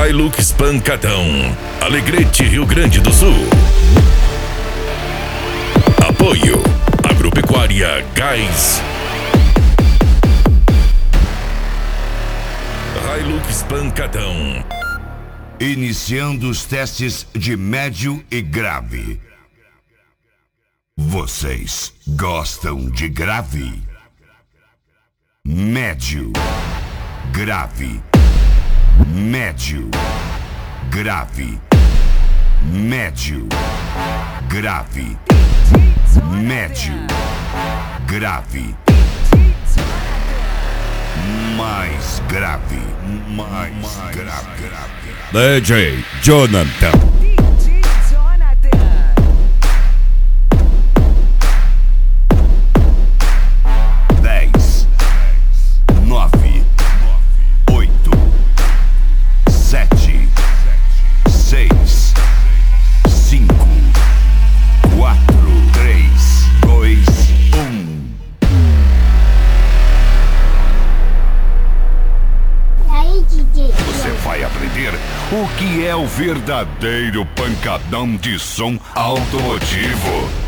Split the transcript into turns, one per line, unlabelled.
Hilux Pancadão, Alegrete, Rio Grande do Sul. Apoio Agropecuária Gás. Hilux Pancadão.
Iniciando os testes de médio e grave. Vocês gostam de grave? Médio, grave, médio, grave, médio, grave, médio, grave, mais grave, mais grave.
DJ Jonathan.
10, 9, 8, 7, 6, 5, 4, 3, 2, 1.
Aí, DJ.
Você vai aprender o que é o verdadeiro pancadão de som automotivo.